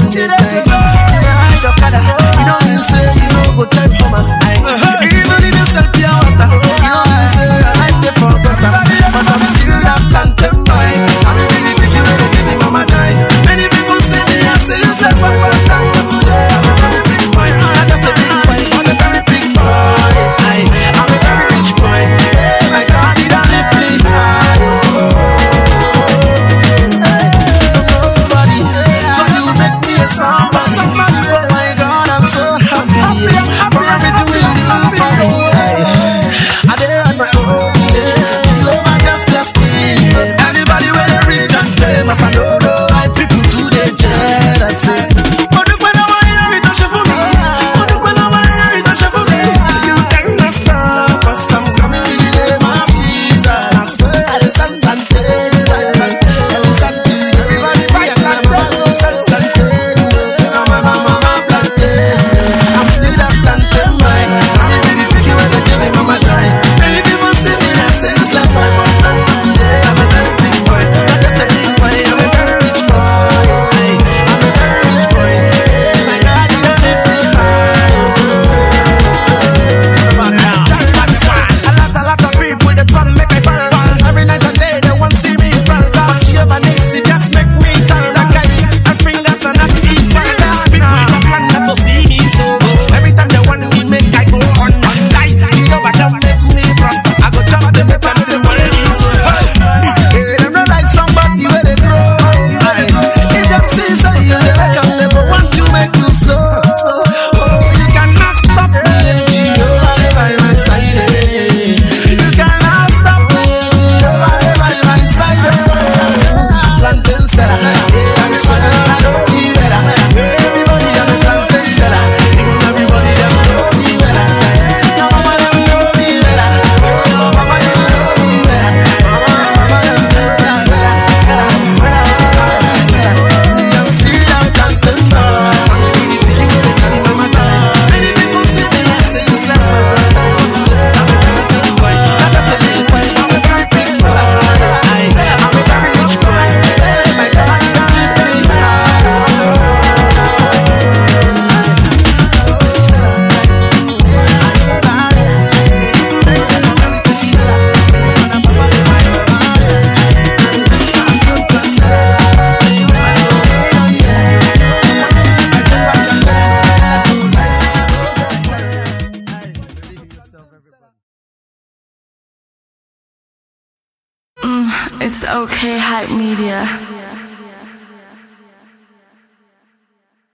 anytime. You ride a car, you know you say you know go time for my eye. Even if you sell pure water, you know you say I like the for butter, but I'm still that plantain boy. I'm really picky when they give me mama joy. Many people say me I say useless, but today I'm a very big boy. I'm just a big boy, I'm a very big boy. I'm a very rich boy. My God, he don't lift me high. Nobody, so you make me a somebody. Oh my God, I'm so happy. For everything you do for me. I did on my own. Jehovah just bless me. Everybody where they rich and famous, I don't know why people today jealous. But look when I want to hear it, don't you for me. But look when I want to hear it, don't you for me. You cannot stop us. I'm coming in the name of Jesus. I say I just stand and take it. I'm standing. Everybody fight and I'm standing. Mama plantain. I'm still a plantain boy. I'm really picky when they give me mama joy. Many people see me and say it's like my mom. Today I'm a very big boy. Not just a big boy, I'm a very rich boy. I'm a very rich boy. My God, you don't lift me high. A lot of people they try to make me fall. Every night and day they want to see me fall. But Jehovah Nissi just makes me tell that guy and fingers are not equal. People don't plan not to see me so. Every time they want me make I go on. Die, Jehovah don't make me prosper. I go drop them up and the world is so. Them not like somebody where they grow. If them see say you never come, they go want to make you slow. Oh, you cannot stop me, Jehovah by my side. You cannot stop me, Jehovah by my side. Plantain seller, I swear I don't be better. Everybody them plantain seller, even everybody them know me better. Your mama them know me better. Your mama them know me better. Your mama them know me better. See I'm still a plantain boy. I'm really picky when they give me mama joy. Many people see me and say it's like my brother. I'm a very big boy, not just a big boy. I'm a very big boy. I'm a very rich boy. My God, you don't lift me high. It's okay, Hype Media.